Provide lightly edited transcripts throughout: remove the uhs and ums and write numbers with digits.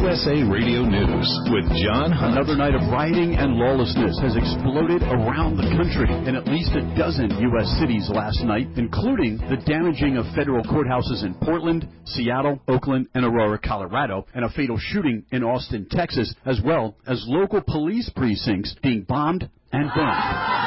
USA Radio News with John Hunt. Another night of rioting and lawlessness has exploded around the country in at least a dozen U.S. cities last night, including the damaging of federal courthouses in Portland, Seattle, Oakland, and Aurora, Colorado, and a fatal shooting in Austin, Texas, as well as local police precincts being bombed and burned.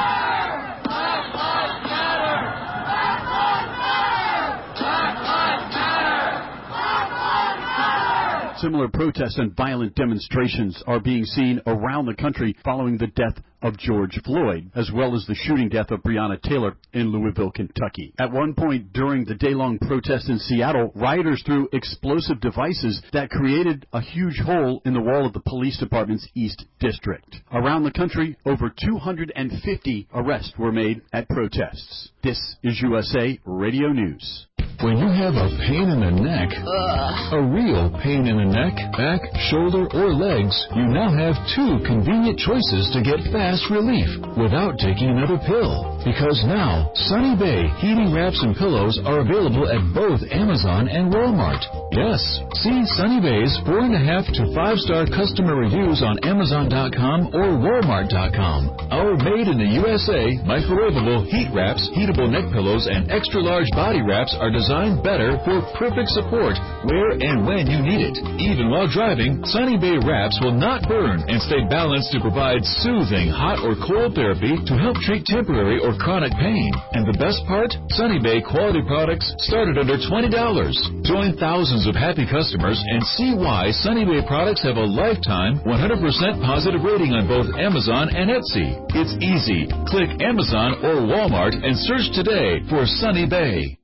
Similar protests and violent demonstrations are being seen around the country following the death of George Floyd, as well as the shooting death of Breonna Taylor in Louisville, Kentucky. At one point during the day-long protest in Seattle, rioters threw explosive devices that created a huge hole in the wall of the police department's East District. Around the country, over 250 arrests were made at protests. This is USA Radio News. When you have a pain in the neck, a real pain in the neck, back, shoulder, or legs, you now have two convenient choices to get fast relief without taking another pill. Because now, Sunny Bay heating wraps and pillows are available at both Amazon and Walmart. Yes, see Sunny Bay's 4.5 to 5-star customer reviews on Amazon.com or Walmart.com. Our made in the USA microwavable heat wraps, heatable neck pillows, and extra large body wraps are designed better for perfect support where and when you need it. Even while driving, Sunny Bay wraps will not burn and stay balanced to provide soothing hot or cold therapy to help treat temporary or chronic pain. And the best part? Sunny Bay quality products start at under $20. Join thousands of happy customers and see why Sunny Bay products have a lifetime 100% positive rating on both Amazon and Etsy. It's easy. Click Amazon or Walmart and search today for Sunny Bay.